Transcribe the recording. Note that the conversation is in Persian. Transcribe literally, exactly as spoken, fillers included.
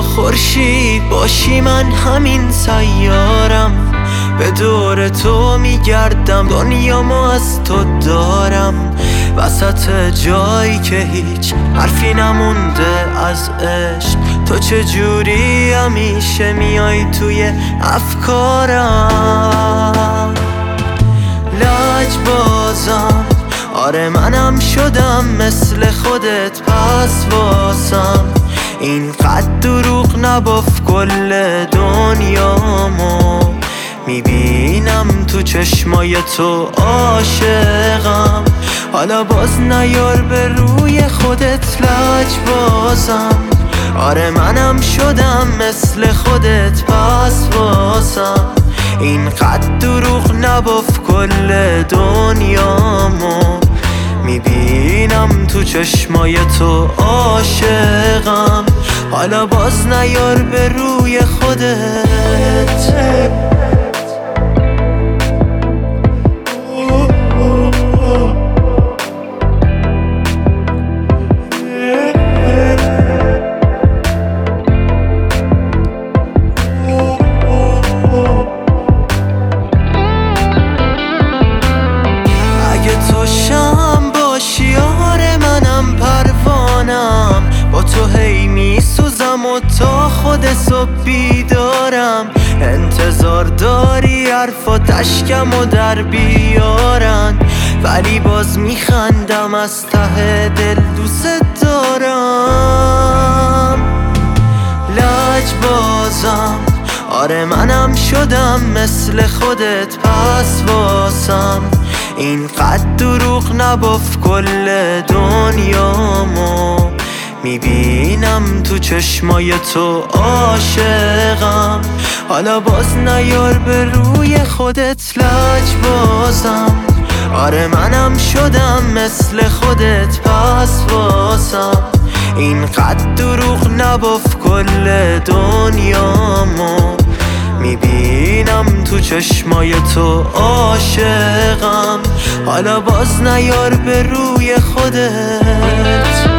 خورشید باشی من همین سیارم، به دور تو میگردم دنیامو از تو دارم، وسط جایی که هیچ حرفی نمونده از عشق. تو چجوری همیشه میای توی افکارم؟ لجبازم، آره منم شدم مثل خودت، پس واسم اینقدر دروغ نباف کل دنیامو. میبینم تو چشمای تو عاشقم، حالا باز نیار به روی خودت لجبازم. آره منم شدم مثل خودت، پس واسم اینقدر دروغ نباف کل دنیامو. میبینم تو چشمای تو عاشقم، حالا باز نیار به روی خودت. با تو هی میسوزم و تا خود صبح بیدارم، انتظار داری حرفات اشکم و در بیارن، ولی باز میخندم از ته دل دوست دارم. لجبازم، آره منم شدم مثل خودت، پس واسم اینقدر دروغ نباف کل دنیامو. میبینم تو چشمای تو عاشقم، حالا باز نیار به روی خودت لجبازم. آره منم شدم مثل خودت، پس واسم اینقدر دروغ نباف کل دنیامو. میبینم تو چشمای تو عاشقم، حالا باز نیار به روی خودت.